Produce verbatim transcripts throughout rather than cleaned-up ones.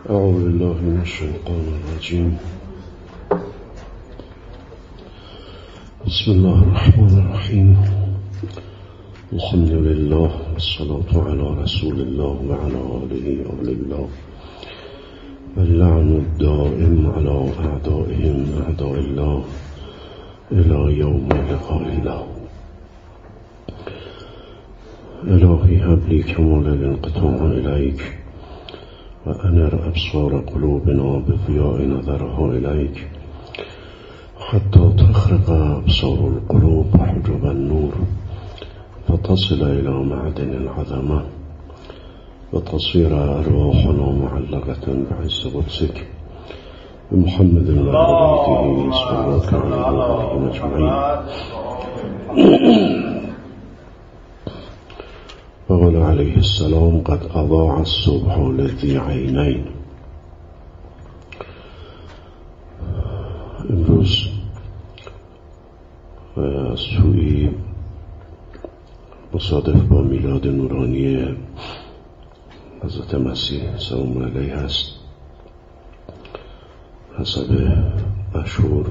اعوذ بالله من الشیطان الرجیم. بسم الله الرحمن الرحیم. الحمد لله والصلاة على رسول الله وعلى آله آل الله واللعن الدائم على أعدائهم أعداء الله إلى يوم لقاء الله. إلهي هب لي كمال الانقطاع إليك وأنر أبصار قلوبنا بضياء نظرها إليك حتى تخرق أبصار القلوب حجب النور فتصل إلى معدن العظمة وتصير أرواحنا معلقة بعز قدسك بمحمد وآله صلوات عليه وآله أجمعين. وقال عليه السلام قد أضاع الصبح لذي عینین. امروز از سوی مصادف با میلاد نورانی حضرت مسیح سلام علیه است. حسب مشهور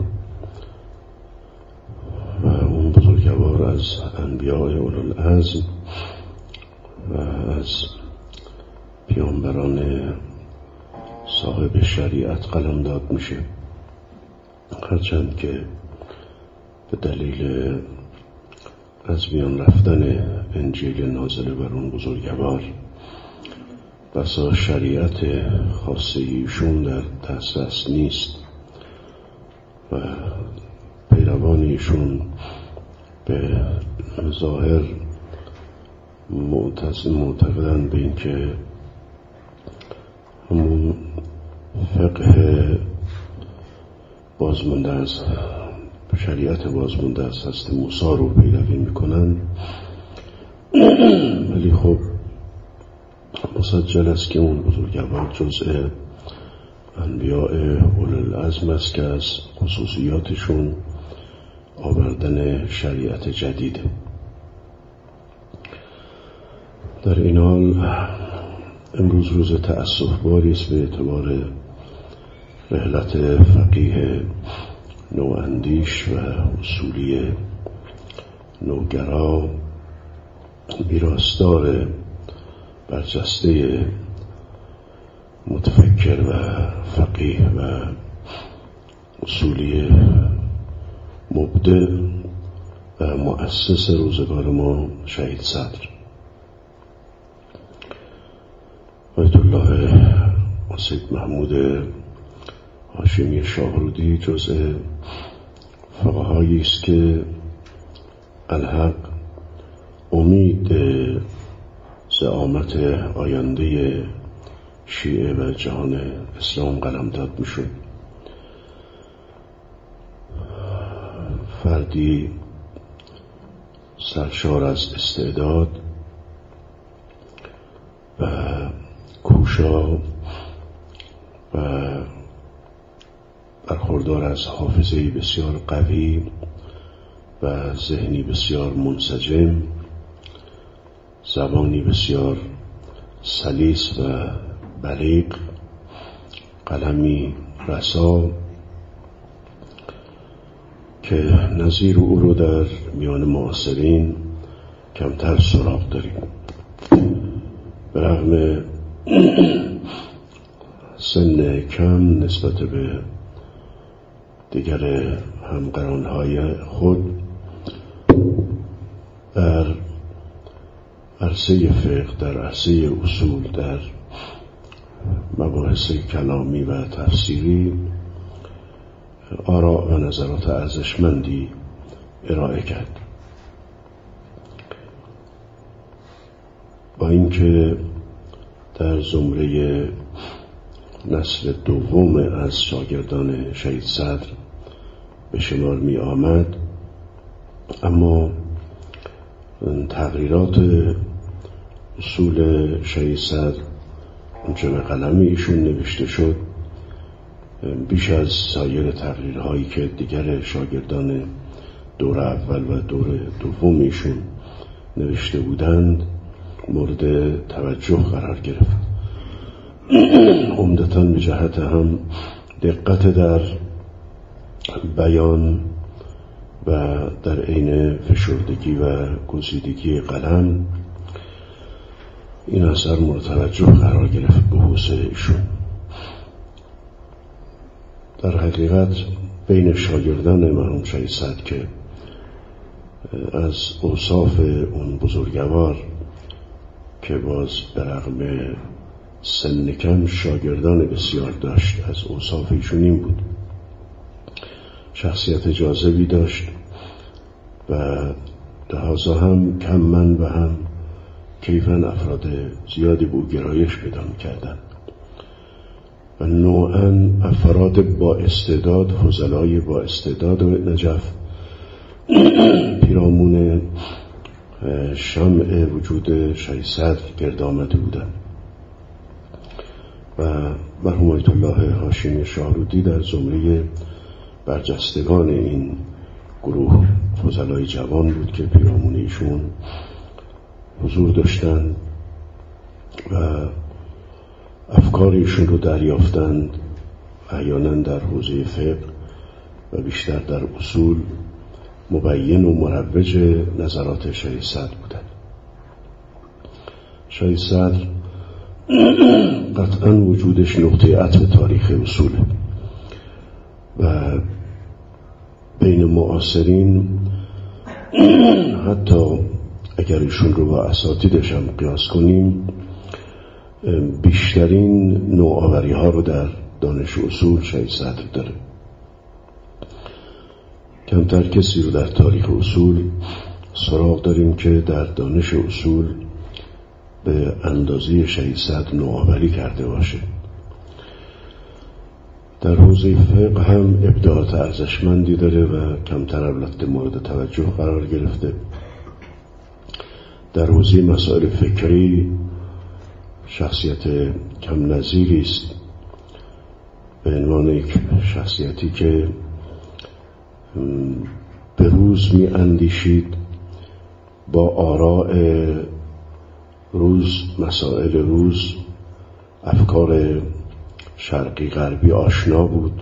و اون بزرگوار از انبیاء اولوالعزم و از پیامبران صاحب شریعت قلمداد میشه، هرچند که به دلیل از میان رفتن انجیل نازل بر اون بزرگوار بسا شریعت خاصه ایشون در دسترس نیست و پیروان ایشون به ظاهر معتقدن به این که همون فقه بازمونده از شریعت بازمونده از هست موسی رو پیروی میکنن، ولی خب مسجل است که اون بزرگوار جزء انبیاء اولوالعزم است که از خصوصیاتشون آوردن شریعت جدیده. در این حال امروز روز تأسف باری است به اعتبار رحلت فقیه نواندیش و اصولی نوگرا، میراثدار برجسته متفکر و فقیه و اصولی مبدع و مؤسس روزگار ما شهید صدر آیت الله سید محمود هاشمی شاهرودی جزء فقهایی است که الحق امید زعامت آینده شیعه و جهان اسلام قلمداد میشد. فردی سرشار از استعداد و کوشا و برخوردار از حافظه‌ای بسیار قوی و ذهنی بسیار منسجم، زبانی بسیار سلیس و بلیغ، قلمی رسا که نظیر او رو در میان معاصرین کمتر سراغ داریم. به رغم سن کم نسبت به دیگر همقرانهای خود در عرصه فقه، در عرصه اصول، در مباحث کلامی و تفسیری آراء و نظرات ارزشمندی ارائه کرد. با اینکه در زمره نسل دوم از شاگردان شهید صدر به شمار می آمد، اما تقریرات اصول شهید صدر اونچه به قلم ایشون نوشته شد بیش از سایر تقریرهایی که دیگر شاگردان دور اول و دور دوم ایشون نوشته بودند مورد توجه قرار گرفت. عمدتاً به جهت هم دقت در بیان و در عین فشردگی و گزیدگی قلم این اثر مورد توجه قرار گرفت به حوصله ایشون. در حقیقت بین شاگردان مرحوم شهید صدر که از اوصاف اون بزرگوار که باز به رغم سن کم شاگردان بسیار داشت، از اوصاف ایشون این بود شخصیت جاذبی داشت و لحاظا هم کم من و هم کیفاً افراد زیادی به او گرایش پیدا می‌کردند و نوعاً افراد با استعداد، فضلای با استعداد و نجف پیرامون شمع وجود شهید صدر گرد آمده بودند و مرحوم آیت الله هاشمی شاهرودی در زمره برجستگان این گروه فضلای جوان بود که پیرامون ایشون حضور داشتند و افکار ایشون رو دریافتند، احیانا در حوزه فقه و بیشتر در اصول مبین و مروج نظرات شهید صدر بودند. شهید صدر قطعا وجودش نقطه عطف تاریخ اصوله و بین معاصرین حتی اگر ایشون رو با اساتیدش هم قیاس کنیم بیشترین نوآوری ها رو در دانش اصول شهید صدر داره. کمتر کسی رو در تاریخ اصول سراغ داریم که در دانش اصول به اندازه شهید صدر نوآوری کرده باشه. در حوزه فقه هم ابداعات ارزشمندی داره و کمتر البته مورد توجه قرار گرفته. در حوزه مسائل فکری شخصیت کم نظیری است به عنوان یک شخصیتی که به روز می اندیشید، با آراء روز، مسائل روز، افکار شرقی غربی آشنا بود،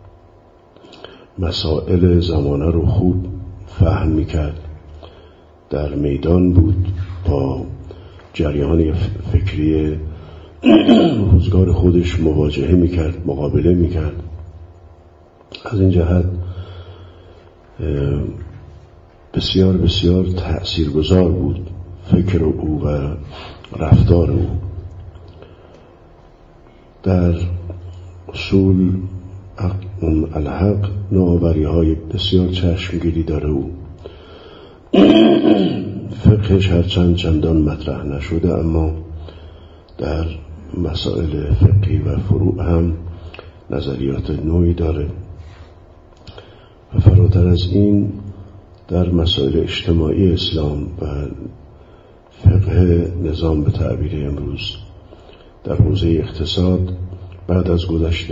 مسائل زمانه رو خوب فهم می کرد، در میدان بود، با جریان فکری روزگار خودش مواجهه می کرد، مقابله می کرد. از این جهت بسیار بسیار تأثیرگذار بود فکر او و رفتار او. در اصول الحق نوآوری های بسیار چشمگیری داره او. فقهش هرچند چندان مطرح نشده اما در مسائل فقهی و فروع هم نظریات نوعی داره و فراتر از این در مسائل اجتماعی اسلام و فقه نظام به تعبیر امروز در حوزه اقتصاد بعد از گذشت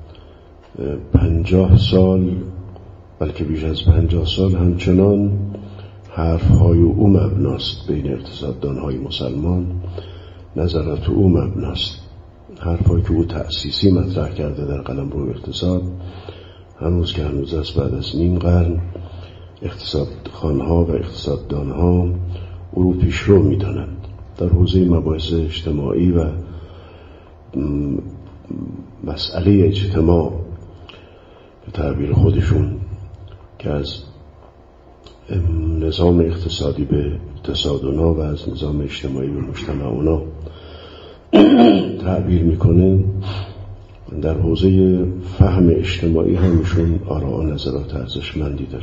پنجاه سال بلکه بیش از پنجاه سال همچنان حرفهای او مبناست. بین اقتصاددانهای مسلمان نظرات او مبناست. حرفهایی که او تأسیسی مطرح کرده در قلمرو اقتصاد هنوز که هنوز است، بعد از نیم قرن اقتصادخوانها و اقتصاددانها او رو پیشرو می‌دانند. در حوزه مباحث اجتماعی و مسئله اجتماع به تعبیر خودشون که از نظام اقتصادی به اقتصادنا و از نظام اجتماعی به مجتمعنا تعبیر میکنه، در حوزه فهم اجتماعی همشون آراء و نظرات ارزشمندی داره.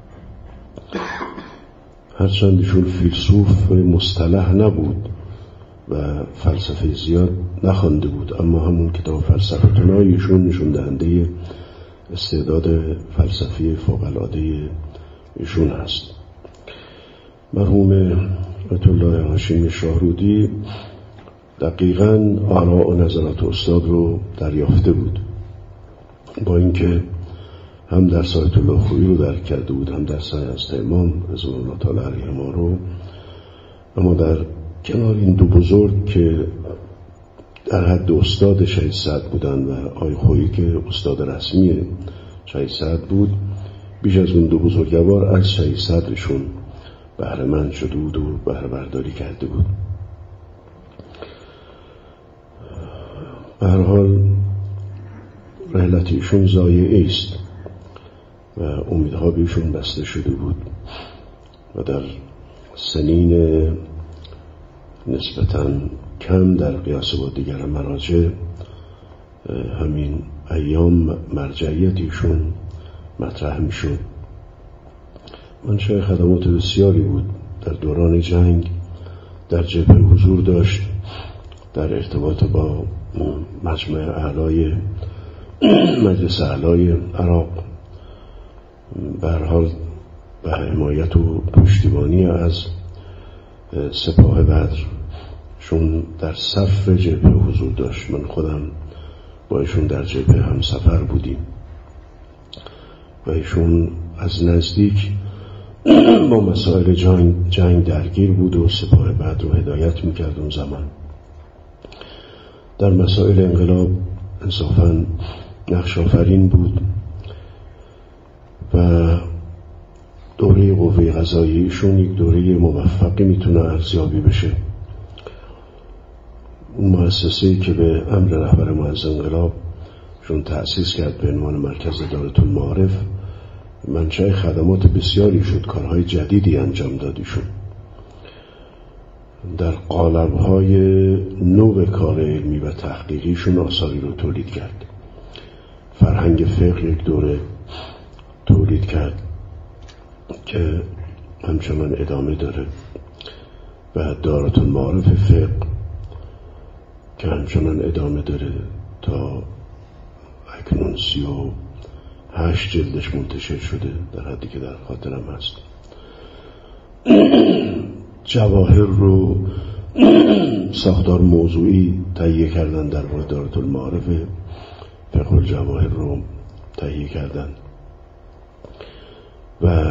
هرچند ایشون فیلسوف مصطلح نبود و فلسفه زیاد نخوانده بود، اما همون کتاب فلسفتونای ایشون نشون دهنده استعداد فلسفی فوق‌العاده ایشون هست. مرحوم آیت الله هاشمی شاهرودی دقیقاً آراء و نظرات استاد رو دریافته بود، با اینکه هم در آیت الله خویی رو درک کرده بود، هم در از امام رضوان الله تعالی علیهما رو. اما در کنار این دو بزرگ که در حد استاد شهید سعد بودن و آقای خویی که استاد رسمی شهید سعد بود، بیش از اون دو بزرگوار از شهید صدرشون بهره مند شده بود و بهره برداری کرده بود. به هر حال رحلت ایشون ضایعه است و امیدها به ایشون بسته شده بود و در سنین نسبتاً کم در قیاس با دیگر مراجع همین ایام مرجعیت ایشون مطرح می شد. منشأ خدمات بسیاری بود. در دوران جنگ در جبهه حضور داشت، در ارتباط با مجمع اعلای مجلس اعلای عراق به هر حال به حمایت و پشتیبانی از سپاه بدر چون در صف جبهه حضور داشت. من خودم با ایشون در جبهه هم سفر بودیم و ایشون از نزدیک با مسائل جنگ, جنگ درگیر بود و سپاه بدر رو هدایت میکرد. اون زمان در مسائل انقلاب انصافاً نقش آفرین بود و دوره قوه قضاییشون یک دوره موفقی میتونه ارزیابی بشه. اون مؤسسه‌ای که به امر رهبر معز انقلاب شون تأسیس کرد به عنوان مرکز دارالمعارف، منشأ خدمات بسیاری شد، کارهای جدیدی انجام دادیشون. در قالب‌های نو کار علمی و تحقیقیشون آثاری رو تولید کرد. فرهنگ فقه یک دوره تولید کرد که همچنان ادامه داره و دارالمعارف فقه که همچنان ادامه داره تا اکنون سی و هشت جلدش منتشر شده در حدی که در خاطرم هست. جواهر رو ساختار موضوعی تهیه کردن، در مورد دارالمعارف فقه الجواهر رو تهیه کردن و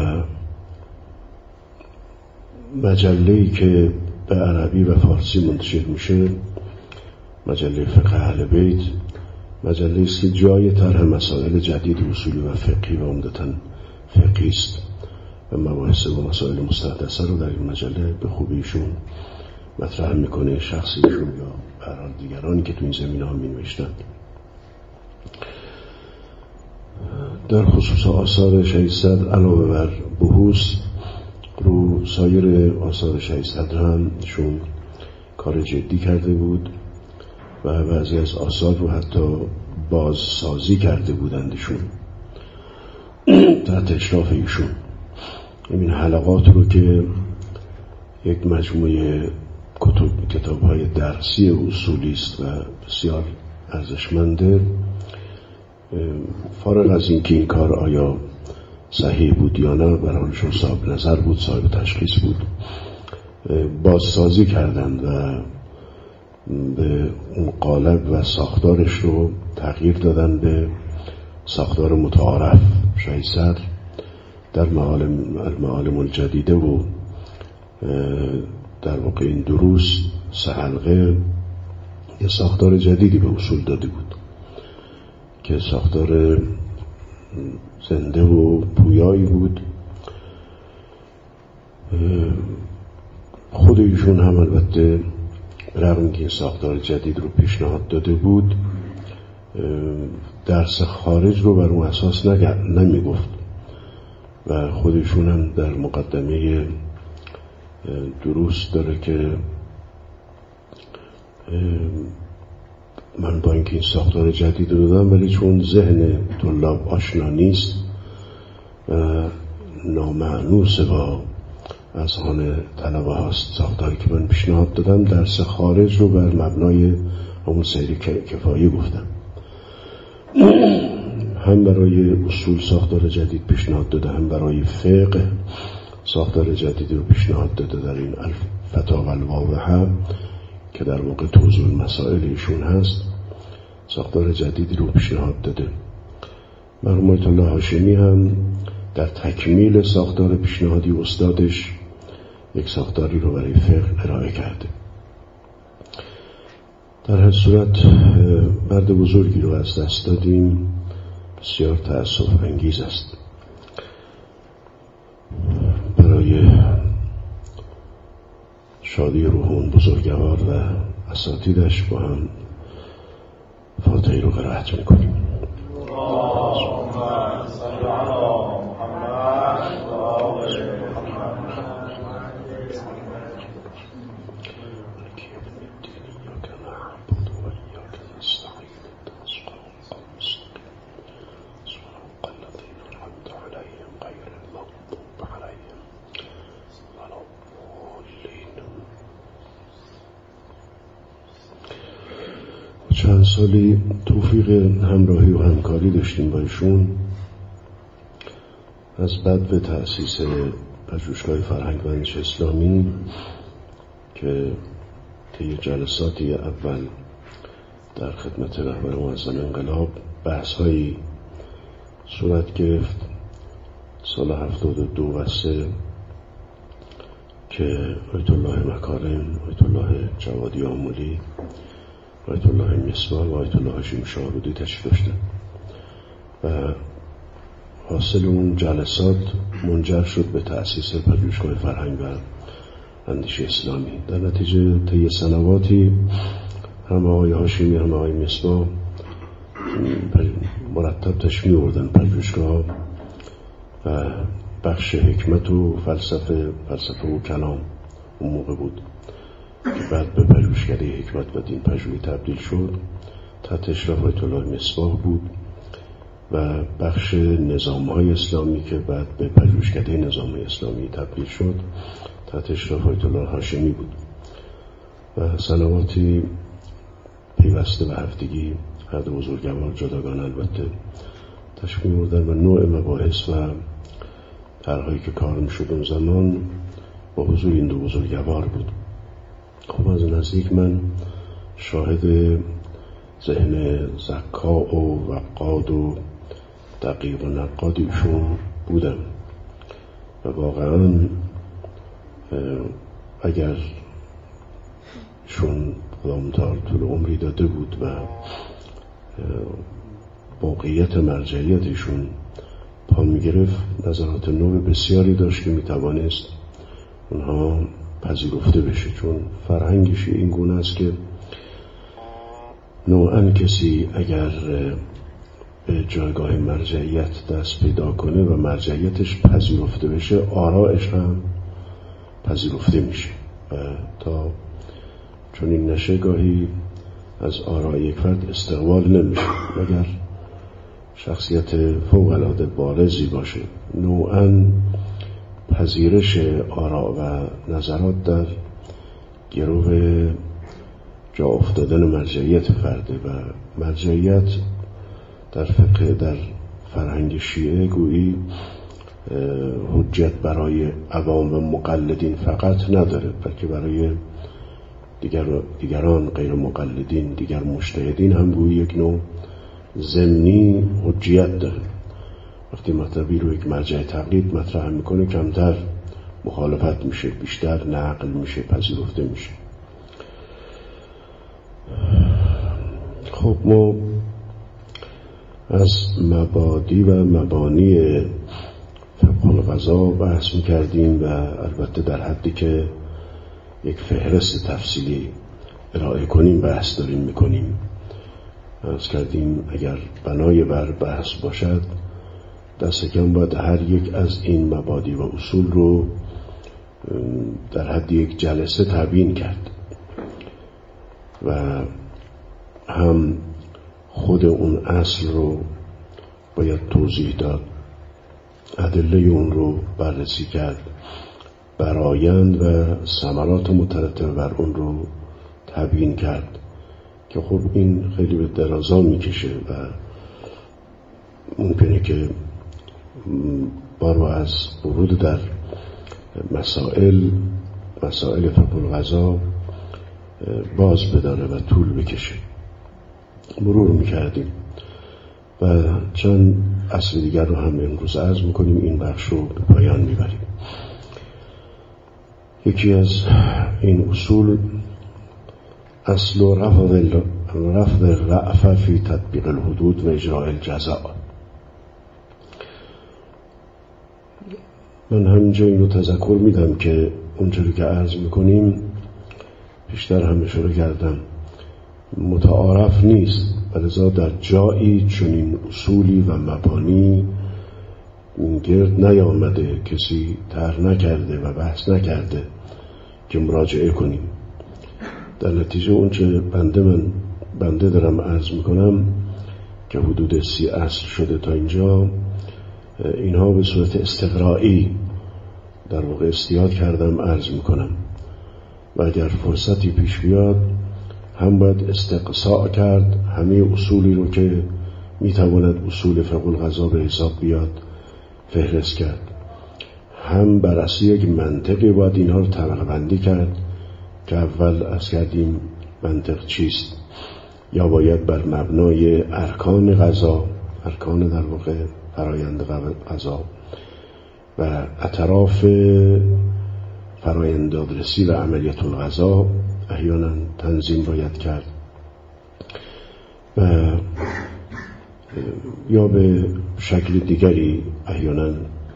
مجله‌ای که به عربی و فارسی منتشر میشه، مجله فقه اهل بیت، مجله است که جای طرح مسائل جدید اصولی و فقهی و عمدتاً فقهی است و مباحث و مسائل مستحدثه رو در این مجله به خوبیشون مطرح میکنه، شخصیشون یا برای دیگرانی که تو این زمینه ها می نوشتند. در خصوص آثار شهید صدر علاوه بر بحوث رو سایر آثار شهید صدر هم شون کار جدی کرده بود و بعضی از آثار رو حتی بازسازی کرده بودندشون تحت اشراف ایشون. این حلقات رو که یک مجموعه کتب کتاب‌های درسی اصولی است و بسیار ارزشمنده، فارغ از اینکه این کار آیا صحیح بود یا نه، برای حالشون صاحب نظر بود، صاحب تشخیص بود، بازسازی کردند و به اون قالب و ساختارش رو تغییر دادن به ساختار متعارف شهید صدر در المعالم الجدیده و در واقع این دروس سه حلقه یه ساختار جدیدی به اصول داده بود که ساختار زنده و پویایی بود. خود ایشون هم البته رغم اینکه این ساختار جدید رو پیشنهاد داده بود، درس خارج رو بر اون اساس نمی گفت و خودشون هم در مقدمه دروس داره که من با اینکه این ساختار جدید رو دادم ولی چون ذهن طلاب آشنا نیست و نامعنوس با اذهان طلبه هاست ساختاری که من پیشنهاد دادم، درس خارج رو بر مبنای همون سیر کفایی گفتم. هم برای اصول ساختار جدید پیشنهاد داده، هم برای فقه ساختار جدید رو پیشنهاد داده در این الفتاوی الواضحه که در واقع توضیح مسائل ایشون هست، ساختار جدیدی رو پیشنهاد داده. مرحوم آیت الله هاشمی هم در تکمیل ساختار پیشنهادی استادش یک ساختاری رو برای فقه ارائه کرده. در هر صورت مرد بزرگی رو از دست دادیم، بسیار تأسف انگیز است. برای شادی روح اون بزرگوار و اساتیدش با هم فاتحه رو قرائت میکنیم. چند سالی توفیق همراهی و همکاری داشتیم با ایشون. از بعد به تأسیس پژوهشگاه فرهنگ و اندیشه اسلامی که طی جلساتی اول در خدمت رهبر معظم انقلاب بحث‌هایی صورت گرفت، سال هفتاد و دو و سه که آیت الله مکارم، آیت الله جوادی آملی، آیت الله مصباح و آیت الله هاشمی شاهرودی تشریف داشتن و حاصل اون جلسات منجر شد به تأسیس پژوهشگاه فرهنگ و اندیشه اسلامی. در نتیجه طی سنواتی هم آقای هاشمی هم آقای مصباح مرتب تشریف می‌آوردن پژوهشگاه و بخش حکمت و فلسفه فلسفه و کلام اون موقع بود که بعد به پژوهشکده حکمت و دین پژوهی تبدیل شد، تحت اشراف آیت الله مصباح بود و بخش نظام‌های اسلامی که بعد به پژوهشکده نظام‌های اسلامی تبدیل شد تحت اشراف آیت الله هاشمی بود و سنواتی پیوسته به هفتگی هر دو بزرگوار جداگانه البته تشریف می‌آوردن و نوع مباحث و طرح‌هایی که کار می‌شد اون زمان با حضور این دو بزرگوار بود. خب از نزدیک من شاهد ذهن زکا و وقاد و دقیق و نقاد ایشون بودم و واقعا اگر شون خدامتار طول عمری داده بود و موقعیت مرجعیتشون پا میگرفت، نظرات نو بسیاری داشت که میتوانست اونها پذیرفته بشه، چون فرهنگش این گونه است که نوعاً کسی اگر به جایگاه مرجعیت دست پیدا کنه و مرجعیتش پذیرفته بشه، آرائش هم پذیرفته میشه و تا چون این نشه گاهی از آراء یک فرد استقبال نمیشه مگر شخصیت فوق‌العاده بارزی باشه. نوعاً پذیرش آراء و نظرات در گروه جا افتادن مرجعیت فرده و مرجعیت در فقه در فرهنگ شیعه گویی حجت برای عوام و مقلدین فقط نداره، بلکه برای دیگر دیگران غیر مقلدین، دیگر مجتهدین هم گویی یک نوع ضمنی حجیت داره. وقتی مطلبی رو یک مرجع تقلید مطرح میکنه کمتر مخالفت میشه، بیشتر نقل میشه، پذیرفته میشه. خب ما از مبادی و مبانی فقه القضا بحث میکردیم و البته در حدی که یک فهرست تفصیلی ارائه کنیم بحث داریم میکنیم. عرض کردیم اگر بنای بر بحث باشد دست کم باید هر یک از این مبادی و اصول رو در حد یک جلسه تبیین کرد و هم خود اون اصل رو باید توضیح داد، ادله اون رو بررسی کرد، برآیند و ثمرات مترتب بر اون رو تبیین کرد که خب این خیلی به درازا میکشه و ممکنه که ما رو از ورود در مسائل مسائل فقه القضا باز بداره و طول بکشه. مرور میکردیم و چند اصل دیگر رو هم امروز عرض میکنیم، این بخش رو به پایان میبریم. یکی از این اصول اصل رفض رفض الرأفة فی تطبیق الحدود و اجراء الجزاء. من همینجا اینو تذکر میدم که اونجوری که عرض میکنیم بیشتر هم اشاره کردم متعارف نیست، ولذا در جایی چنین اصولی و مبانی گرد نیامده، کسی طرح نکرده و بحث نکرده که مراجعه کنیم. در نتیجه اون چه بنده من بنده دارم عرض میکنم که حدود سی اصل شده تا اینجا، اینها به صورت استقرائی در واقع استیاد کردم عرض میکنم و اگر فرصتی پیش بیاد هم باید استقصاء کرد همه اصولی رو که میتواند اصول فقه القضا به حساب بیاد فهرست کرد، هم بر اساس یک منطقی باید اینها رو طبقه بندی کرد که اول از کردیم منطق چیست، یا باید بر مبنای ارکان قضا، ارکان در واقع فرایند قضا و اطراف فرایند دادرسی و عملیات القضا احیانا تنظیم باید کرد و یا به شکل دیگری احیانا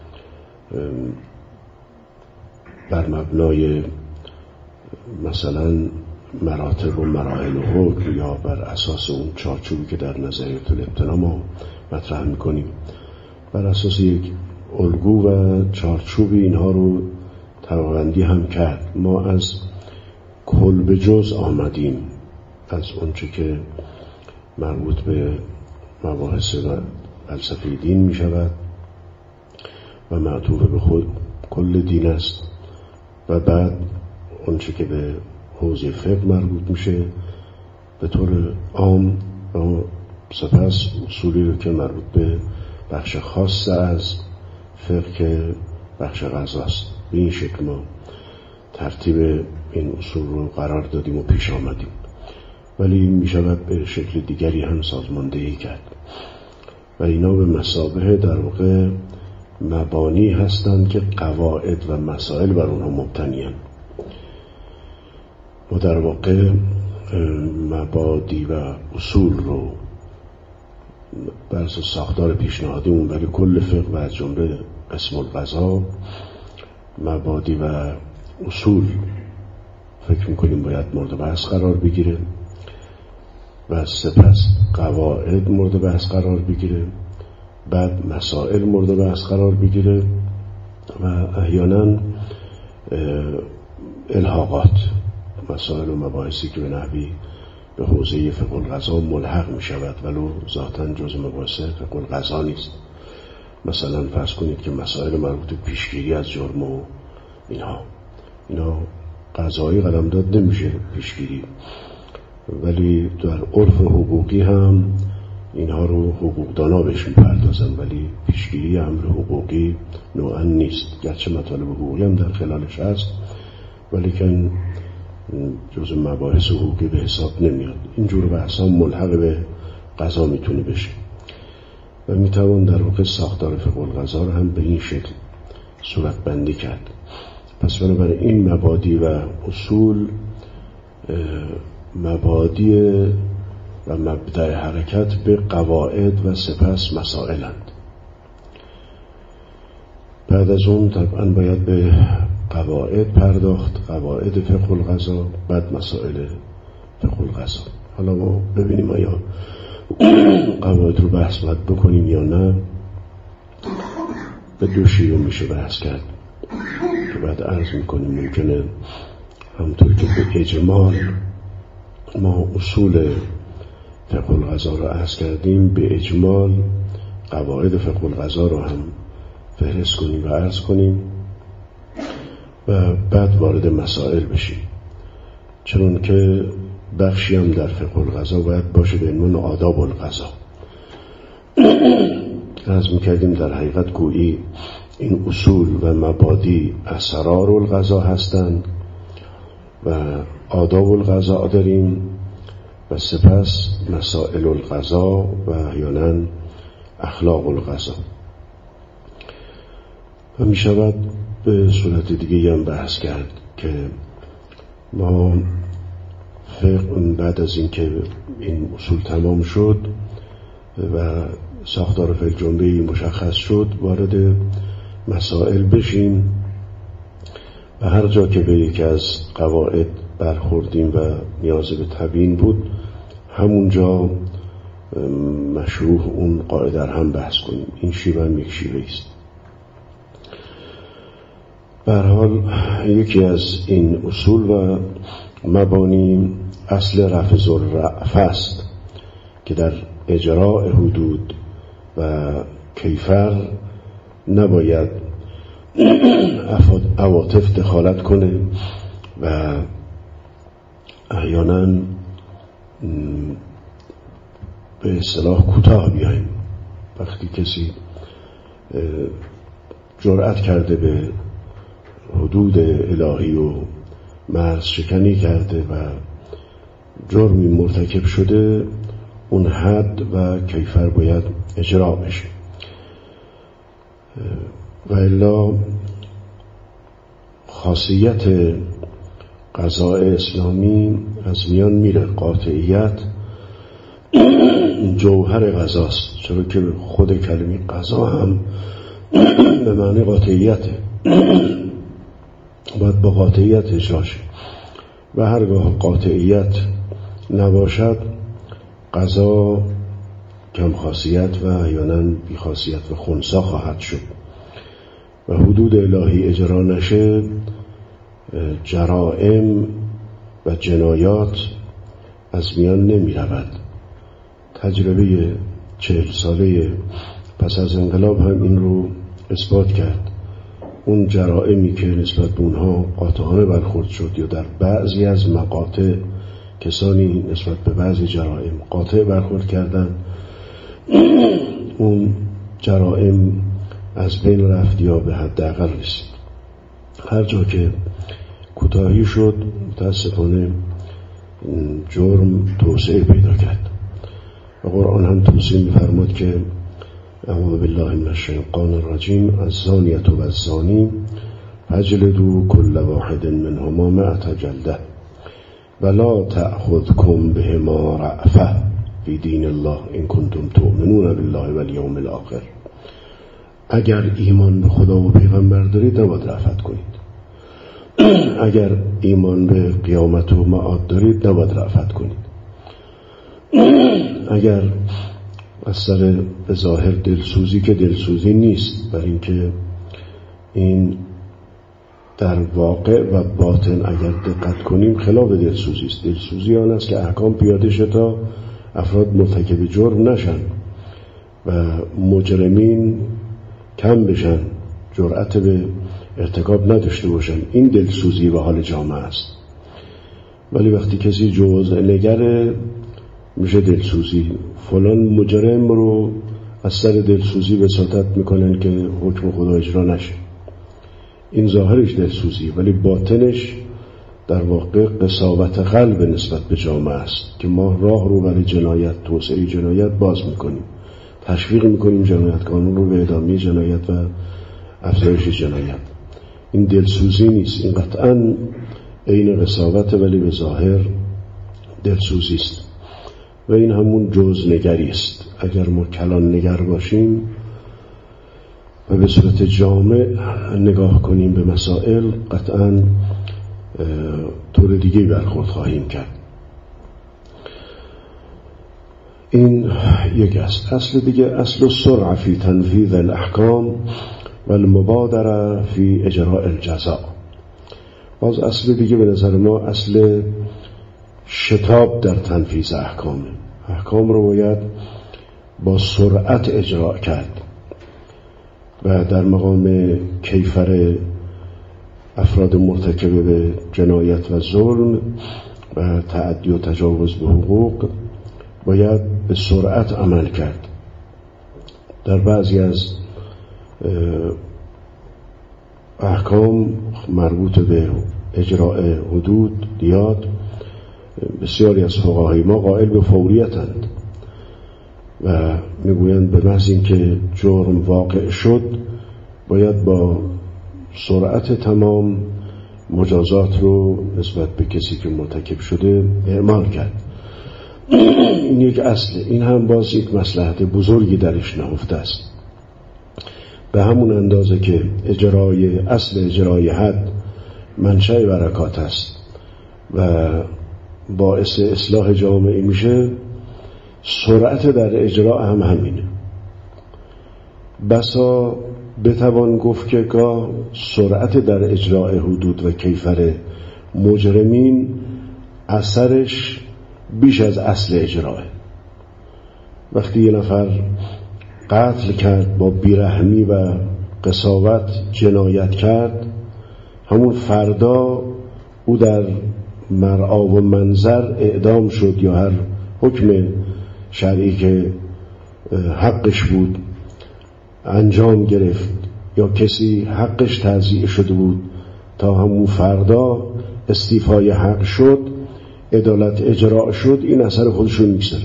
بر مبنای مثلا مراتب و مراحل و حکم یا بر اساس اون چارچوبی که در نظریه الابتنا ما مطرح میکنیم بر اساس یک الگو و چارچوبی اینها رو طبقه‌بندی هم کرد. ما از کل به جز آمدیم، از اونچه که مربوط به مباحث فلسفه دین می شود و معطوف به خود کل دین است و بعد اونچه که به حوزه فقه مربوط میشه به طور عام و سپس اصولی رو که مربوط به بخش خاص از فقه که بخش قضاست. به این شکل ما ترتیب این اصول رو قرار دادیم و پیش آمدیم، ولی می شود به شکل دیگری هم سازماندهی کرد و اینا به مثابه در واقع مبانی هستند که قواعد و مسائل بر اونها مبتنی هستند. ما در واقع مبادی و اصول رو بر اساس ساختار پیشنهادیمون برای کل فقه و از جمله قسم القضا مبادی و اصول فکر میکنیم باید مورد بحث قرار بگیره و سپس قواعد مورد بحث قرار بگیره، بعد مسائل مورد بحث قرار بگیره و احیانا الحاقات، مسائل و مباحثی که به نحوی به حوزه فقه القضا ملحق می شود ولو ذاتاً جز مباحث فقه القضا نیست. مثلا فرض کنید که مسائل مربوط به پیشگیری از جرم و اینها اینا قضایی قلمداد نمیشه پیشگیری، ولی در عرف حقوقی هم اینها رو حقوقدانا بهش میپردازن، ولی پیشگیری امر حقوقی نوعا نیست، گرچه مطالب حقوقی هم در خلالش هست ولی که جز مباحث حقوقی به حساب نمیاد. اینجور بحثا ملحق به قضا میتونه بشه و میتوان در واقع ساختار فقه القضا رو هم به این شکل صورت بندی کرد. پس بنابراین این مبادی و اصول مبادی و مبدأ حرکت به قواعد و سپس مسائلند. بعد از اون طبعا باید به قواعد پرداخت، قواعد فقه القضا، بعد مسائل فقه القضا. حالا ما ببینیم آیا قواعد رو بحث باید بکنیم یا نه. به دو شیوه میشه بحث کرد که بعد عرض میکنیم. ممکنه همطور که به اجمال ما اصول فقه القضا رو عرض کردیم، به اجمال قواعد فقه القضا رو هم فهرست کنیم و عرض کنیم و بعد وارد مسائل بشیم، چون که بخشی هم در فقه القضا باید باشه به عنوان آداب القضا. عرض میکردیم در حقیقت گویی این اصول و مبادی اسرار القضا هستند و آداب القضا داریم و سپس مسائل القضا و احیانا اخلاق القضا. و می شود به صورت دیگه هم بحث کرد که ما فقه بعد از اینکه این اصول تمام شد و ساختار فقه جنبه‌ای مشخص شد وارد مسائل بشیم و هر جا که به یکی از قواعد برخوردیم و نیاز به تبیین بود همونجا مشروع اون قاعده هم بحث کنیم. این شیوه هم یک شیوه است. به هر حال یکی از این اصول و مبانی اصل رفض الرأفه است که در اجراء حدود و کیفر نباید عواطف دخالت کنه و احیانا به اصطلاح کوتاه بیاییم. وقتی کسی جرأت کرده به حدود الهی و مرز شکنی کرده و جرمی مرتکب شده اون حد و کیفر باید اجرا بشه و الا خاصیت قضاء اسلامی از میان میره. قاطعیت جوهر قضاست، چرا که خود کلمه قضا هم به معنی قاطعیته، باید با قاطعیت اجرا شه و هرگاه قاطعیت نباشد قضا کم خاصیت و احیانا بی خاصیت و خنثی خواهد شد و حدود الهی اجرا نشه جرائم و جنایات از میان نمی رود. تجربه چهل ساله پس از انقلاب هم این رو اثبات کرد. اون جرائمی که نسبت به اونها قاطعانه برخورد شد یا در بعضی از مقاطع کسانی نسبت به بعضی جرائم قاطع برخورد کردن، اون جرائم از بین رفت یا به حداقل رسید. هر جا که کوتاهی شد متاسفانه جرم توسعه پیدا کرد و قرآن هم توصیه می‌فرماد که اعوذ بالله من الشیطان الرجیم الزانیة و الزانی فاجلدوا كل واحد منهما مئة جلده ولا تأخذكم بهما رأفة فی دین الله ان کنتم تؤمنون بالله والیوم الاخر. اگر ایمان به خدا و پیغمبر دارید نباید رأفت کنید. اگر ایمان به قیامت و معاد دارید نباید رأفت کنید. اگر از سر به ظاهر دلسوزی که دلسوزی نیست، برای اینکه این در واقع و باطن اگر دقت کنیم خلاف دلسوزی است. دلسوزی آن است که احکام پیاده شد تا افراد مرتکب جرم نشن و مجرمین کم بشن، جرأت به ارتکاب نداشته باشن. این دلسوزی و حال جامعه است. ولی وقتی کسی جزء نگره میشه دلسوزی. فلان مجرم رو از سر دلسوزی وساطت میکنن که حکم خدا اجرا نشه. این ظاهرش دلسوزی ولی باطنش در واقع قساوت قلب نسبت به جامعه است که ما راه رو برای جنایت، توسعه جنایت باز میکنیم، تشویق میکنیم جنایتکاران رو به ادامه جنایت و افزایش جنایت. این دلسوزی نیست، این قطعاً عین قساوت ولی به ظاهر دلسوزی است و این همون جزءنگری است. اگر ما کلان نگر باشیم و به صورت جامع نگاه کنیم به مسائل قطعاً طور دیگه برخورد خواهیم کرد. این یک است. اصل دیگه اصل السرعه فی تنفیذ الاحکام و المبادره فی اجراء الجزاء. باز اصل دیگه به نظر ما اصل شتاب در تنفیذ احکام. احکام رو باید با سرعت اجرا کرد و در مقام کیفر افراد مرتکب به جنایت و ظلم و تعدی و تجاوز به حقوق باید به سرعت عمل کرد. در بعضی از احکام مربوط به اجراء حدود دیات بسیاری از فقهای ما قائل به فوریتند و میگویند به محض اینکه جرم واقع شد باید با سرعت تمام مجازات رو نسبت به کسی که مرتکب شده اعمال کرد. این یک اصله. این هم باز یک مصلحت بزرگی درش نهفته است. به همون اندازه که اجرای اصل اجرای حد منشأ برکات است و باعث اصلاح جامعه میشه، سرعت در اجرا هم همینه. بسا بتوان گفت که گاه سرعت در اجرای حدود و کیفر مجرمین اثرش بیش از اصل اجراه. وقتی یه نفر قتل کرد، با بیرحمی و قساوت جنایت کرد، همون فردا او در مرعا و منظر اعدام شد یا هر حکم شرعی که حقش بود انجام گرفت، یا کسی حقش تضییع شده بود تا همون فردا استیفای حق شد، عدالت اجرا شد، این اثر خودشون میگذاره.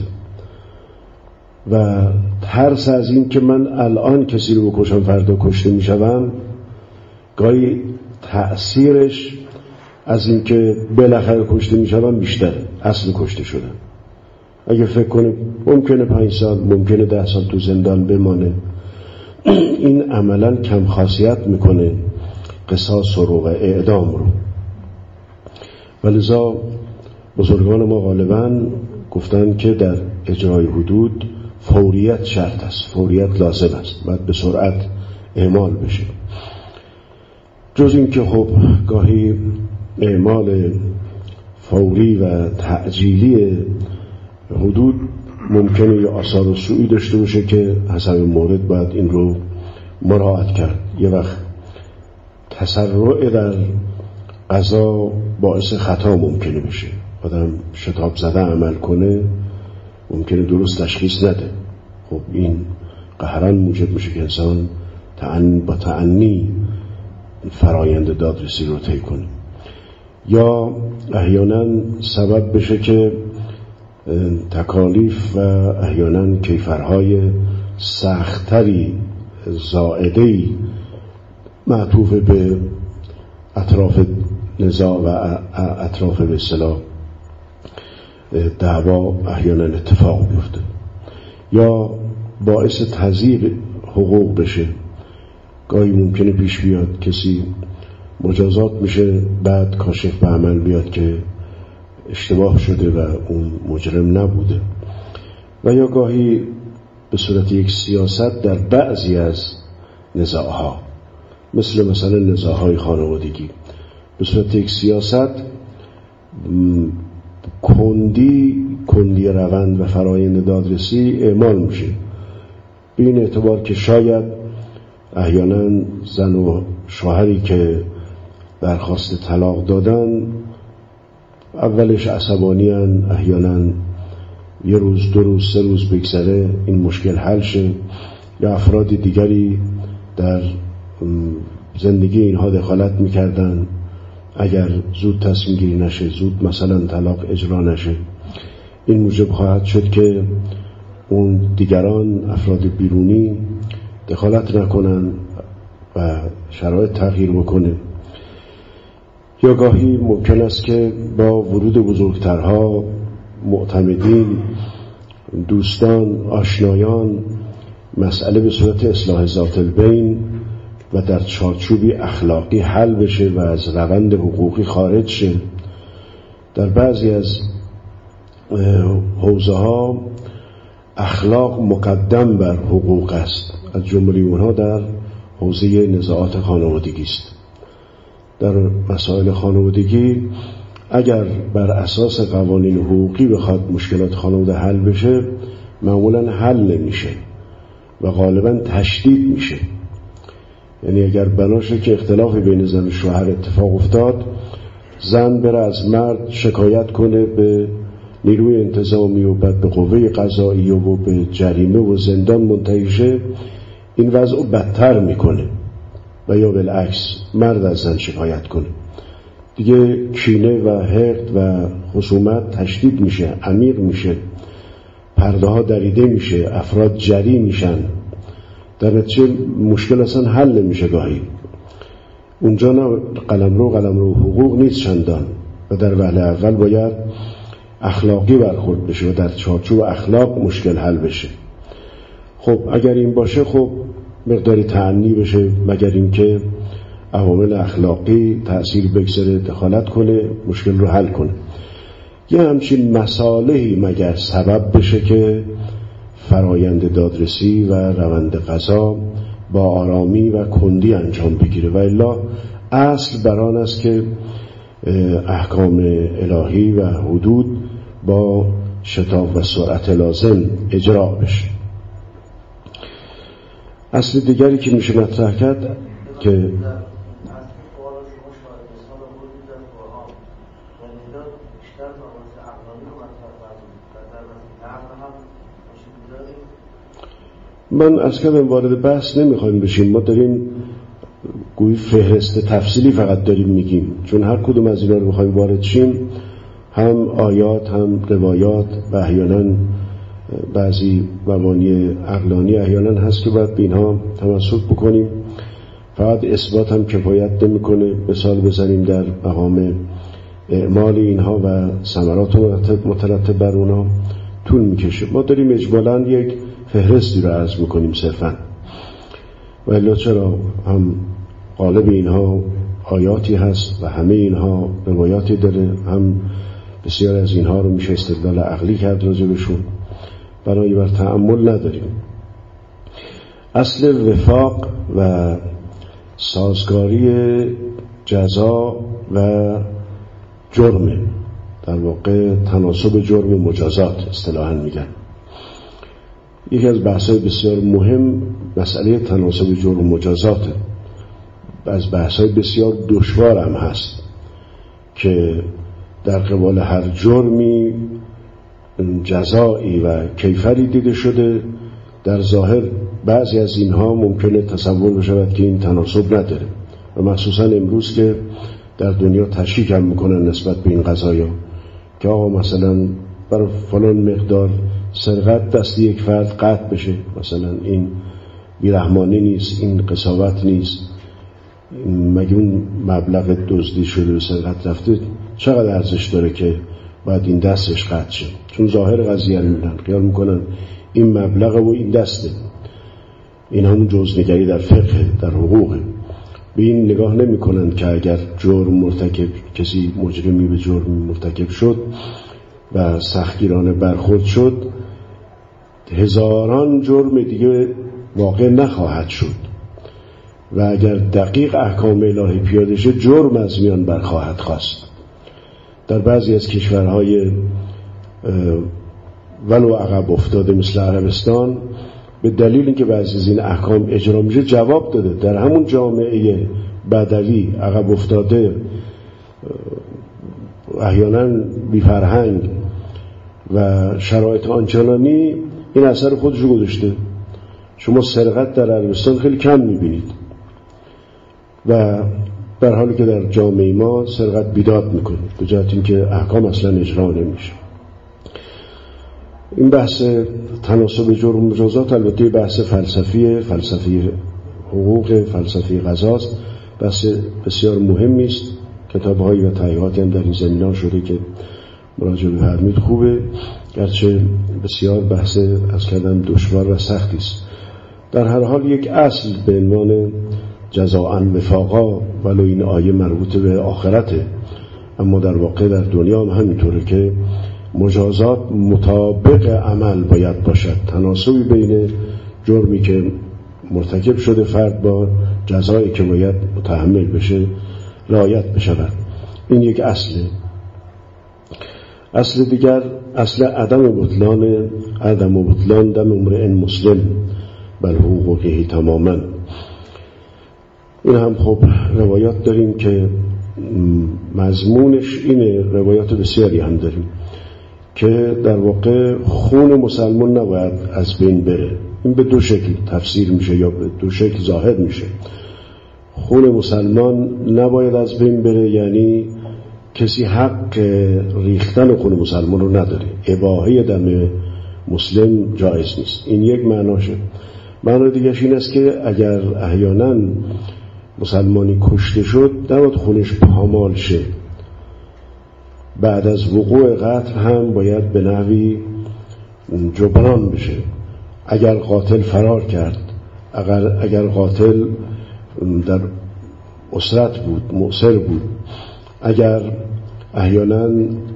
و ترس از این که من الان کسی رو بکشم فردا کشته میشم، گاهی تأثیرش از این که بالاخره کشته میشم بیشتره اصل کشته شدن. اگه فکر کنه ممکنه پنج سال ممکنه ده سال تو زندان بمانه، این عملا کم خاصیت میکنه قصاص رو و اعدام رو. ولذا بزرگان ما غالبا گفتن که در اجرای حدود فوریت شرط است، فوریت لازم است، باید به سرعت اعمال بشه. جز این که خب گاهی اعمال فوری و تعجیلی حدود ممکنه یه آثار سوئی داشته باشه که حسب مورد باید این رو مراعات کرد. یه وقت تسرع در قضا باعث خطا ممکنه بشه، آدم شتاب زده عمل کنه، ممکنه درست تشخیص نده. خب این قهرن موجب میشه که انسان تعن با تعنی فرایند دادرسی رو طی کنه، یا احیانا سبب بشه که تکالیف و احیانا کیفرهای سختری زائدهی معطوف به اطراف نزاع و اطراف به اصطلاح دعوا احیانا اتفاق بیفته، یا باعث تضییع حقوق بشه. گاهی ممکنه پیش بیاد کسی مجازات میشه، بعد کاشف به عمل بیاد که اشتباه شده و اون مجرم نبوده. و یا گاهی به صورت یک سیاست در بعضی از نزاعها، مثل مثلا نزاعهای خانوادگی، به صورت یک سیاست کندی کندی روند و فرایند دادرسی اعمال میشه، به این اعتبار که شاید احیانا زن و شوهری که درخواست طلاق دادن اولش عصبانی هن، احیانا یه روز دو روز سه روز بگذره این مشکل حل شه، یا افراد دیگری در زندگی اینها دخالت میکردن، اگر زود تصمیم گیری نشه، زود مثلا طلاق اجرا نشه، این موجب خواهد شد که اون دیگران افراد بیرونی دخالت نکنن و شرایط تغییر بکنه. یا گاهی ممکن است که با ورود بزرگترها، معتمدین، دوستان، آشنایان، مسئله به صورت اصلاح ذات البین و در چارچوبی اخلاقی حل بشه و از روند حقوقی خارج شه. در بعضی از حوزه ها اخلاق مقدم بر حقوق است، از جمله اونها در حوزه نزاعات خانوادگی است. در مسائل خانوادگی اگر بر اساس قوانین حقوقی بخواد مشکلات خانواده حل بشه، معمولا حل نمیشه و غالبا تشدید میشه. یعنی اگر بناشه که اختلافی بین زن و شوهر اتفاق افتاد، زن بره از مرد شکایت کنه به نیروی انتظامی و بعد به قوه قضایی و به جریمه و زندان منتهی شه، این وضع رو بدتر میکنه. و یا بالعکس مرد از زن شکایت کنه، دیگه کینه و حقد و خصومت تشدید میشه، عمیق میشه، پرده ها دریده میشه، افراد جری میشن، در نتیجه مشکل اصلا حل نمیشه. گاهی اونجا نه قلمرو قلمرو حقوق نیست چندان و در وهله اول باید اخلاقی برخورد بشه و در چارچوب اخلاق مشکل حل بشه. خب اگر این باشه خب مقداری تأنی بشه، مگر اینکه عوامل اخلاقی تأثیر بگذاره دخالت کنه مشکل رو حل کنه. یه همچین مصالحی مگر سبب بشه که فرایند دادرسی و روند قضا با آرامی و کندی انجام بگیره، و الا اصل بران است که احکام الهی و حدود با شتاب و سرعت لازم اجرا بشه. اصل دیگری که میشه مطرح کرد که من از کردم وارد بحث نمیخوایم بشیم، ما داریم گویی فهرست تفصیلی فقط داریم میگیم، چون هر کدوم از اینا رو بخوایم وارد شیم هم آیات هم روایات و احیانا بعضی مبانی عقلانی احیانا هست که باید به اینها تمسک بکنیم. فقط اثبات هم کفایت نمیکنه، مثال بزنیم در مقام اعمال اینها و ثمرات مترتب بر اونها طول میکشه. ما داریم اجمالاً یک فهرستی رو عرض میکنیم صرفاً، و الا چرا هم غالب اینها آیاتی هست و همه اینها روایاتی داره، هم بسیار از اینها رو میشه استدلال عقلی کرد راجع بهشون، برای بر تأمل نداریم. اصل وفاق و سازگاری جزا و جرم، در واقع تناسب جرم مجازات اصطلاحاً میگن. یکی از بحث‌های بسیار مهم مسئله تناسب جرم مجازات، از بحث‌های بسیار دشوار هم هست که در قبال هر جرمی جزایی و کیفری دیده شده. در ظاهر بعضی از اینها ممکنه تصور بشود که این تناسب نداره، و مخصوصا امروز که در دنیا تشکیک هم میکنن نسبت به این قضایا که آقا مثلا برای فلان مقدار سرقت دست یک فرد قطع بشه، مثلا این بیرحمانه نیست، این قساوت نیست، مگه اون مبلغ دزدی شده و سرقت رفته چقدر ارزش داره که باید این دستش قطع شه؟ چون ظاهر قضیه رو میبینن، خیال میکنن این مبلغ و این دسته. این همون جزنگری در فقه، در حقوقه. به این نگاه نمی کنند که اگر جرم مرتکب، کسی مجرمی به جرم مرتکب شد و سختگیرانه برخورد شد، هزاران جرم دیگه واقع نخواهد شد، و اگر دقیق احکام الهی پیاده شد جرم از میان برخواهد خواست. در بعضی از کشورهای ولو عقب افتاده مثل عربستان، به دلیل اینکه بعضی از این احکام اجرا میشه جواب داده. در همون جامعه بدوی عقب افتاده، احیانا بی فرهنگ و شرایط آنچنانی، این اثر خودش رو گذاشته. شما سرقت در عربستان خیلی کم میبینید، و در حالی که در جامعه ما سرقت بیداد میکنه، به جهت اینکه احکام اصلا اجرا نمیشه. این بحث تناسب جرم و مجازات البته بحث فلسفی فلسفی حقوق، فلسفی قضاست، بحث بسیار مهمی است. کتاب‌هایی و تحقیقاتی هم در این زمینه شده که مراجعه بفرمایید خوبه، گرچه بسیار بحث از کردم دشوار و سختی است. در هر حال یک اصل به عنوان جزاء وفاقا، ولو این آیه مربوط به آخرته، اما در واقع در دنیا هم همینطوره که مجازات مطابق عمل باید باشد، تناسبی بین جرمی که مرتکب شده فرد با جزایی که باید متحمل بشه رعایت بشود. این یک اصله. اصل دیگر اصل عدم بطلان عدم بطلان دم امرئ مسلم بل حقوقه تماما. این هم خب روایات داریم که مضمونش اینه، روایات بسیاری هم داریم که در واقع خون مسلمان نباید از بین بره. این به دو شکل تفسیر میشه یا به دو شکل ظاهر میشه. خون مسلمان نباید از بین بره یعنی کسی حق ریختن خون مسلمان رو نداره، اباحه دم مسلم جایز نیست. این یک معناشه. معنی دیگرش این است که اگر احیانا مسلمانی کشته شد نباید خونش پامال شه، بعد از وقوع قتل هم باید به نحوی جبران بشه. اگر قاتل فرار کرد، اگر, اگر قاتل در اسرت بود، مؤثر بود، اگر احیانا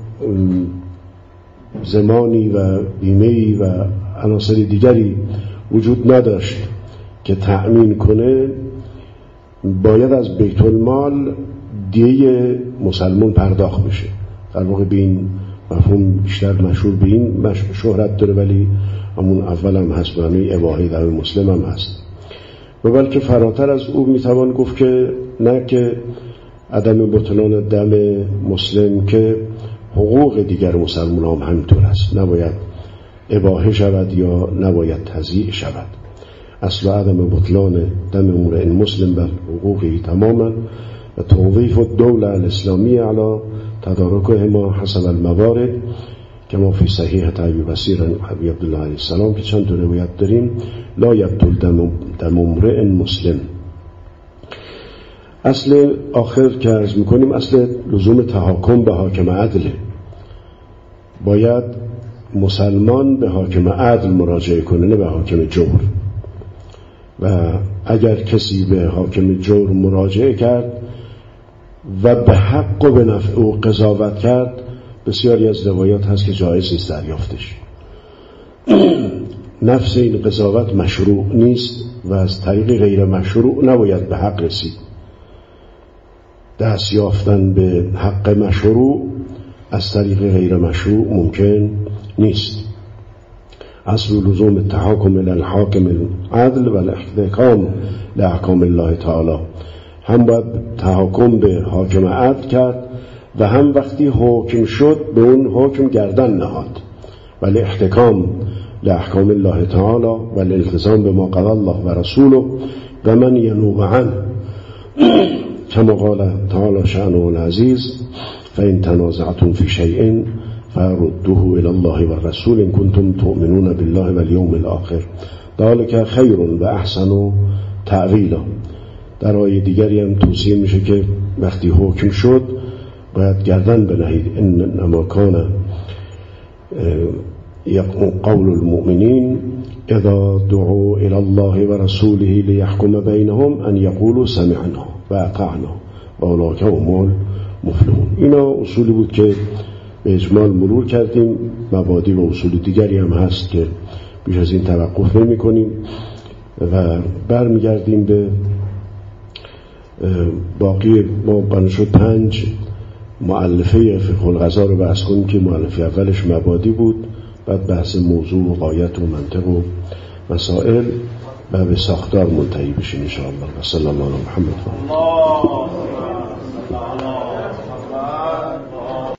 زمانی و بیمه‌ای و عناصر دیگری وجود نداشت که تأمین کنه، باید از بیت المال دیه مسلمان پرداخت بشه. در واقع به این مفهوم بیشتر مشهور به این شهرت داره، ولی همون اول هم هست، برای اباحه در مسلم هم هست. و بلکه فراتر از او میتوان گفت که نه که عدم بطلان دم مسلم، که حقوق دیگر مسلمان هم همینطور است، نباید اباحه شود یا نباید تضییع شود. اصل عدم بطلان دم امرئ مسلم بر حقوقی تماما و توظیف الدوله الاسلامیه علی تدارکهما حسب الموارد کما فی صحیح ابی بصیر ابی عبدالله علیه السلام که چند تا روایت داریم. لا یبطل دم امرئ مسلم. اصل آخر که عرض میکنیم اصل لزوم تحاکم به حاکم عدله. باید مسلمان به حاکم عدل مراجعه کنه، نه به حاکم جور. و اگر کسی به حاکم جور مراجعه کرد و به حق و به نفع او قضاوت کرد، بسیاری از روایات هست که جایز نیست دریافتش. نفس این قضاوت مشروع نیست و از طریق غیر مشروع نباید به حق رسید. دست یافتن به حق مشروع از طریق غیر مشروع ممکن نیست. اصل لزوم التحاکم الی الحاکم العدل و الاحتکام لاحکام الله تعالی. هم باید تحاکم به حاکم عدل کرد و هم وقتی حکم شد به اون حکم گردن نهاد، ولی احتکام لاحکام الله تعالی و الالتزام به ما قضى الله و رسوله و من ینوب عنه کما قال تعالی شأنه العزیز فإن تنازعتم في شيء فردوه الى الله و الرسول ان کنتم تؤمنون بالله والیوم الاخر ذلك خیر و احسن تأویلا. در آیه دیگری هم توصیه میشه که وقتی حکم شد باید گردن بنهید. انما کان قول المؤمنین اذا دعوا الى الله و رسوله لیحکم بینهم ان یقولوا سمعنا و اطعنا و اولئک هم المفلحون. اینا اصولی بود که به اجمال مرور کردیم. مبادی و اصول دیگری هم هست که بیش از این توقف نمی کنیم و برمیگردیم به باقی. ما بنشد پنج مؤلفه فقه القضا رو بحث کنیم که مؤلفه اولش مبادی بود، بعد بحث موضوع و غایت و منطق و مسائل و به ساختار منتهی بشیم ان شاء الله. صلی الله علیه محمد.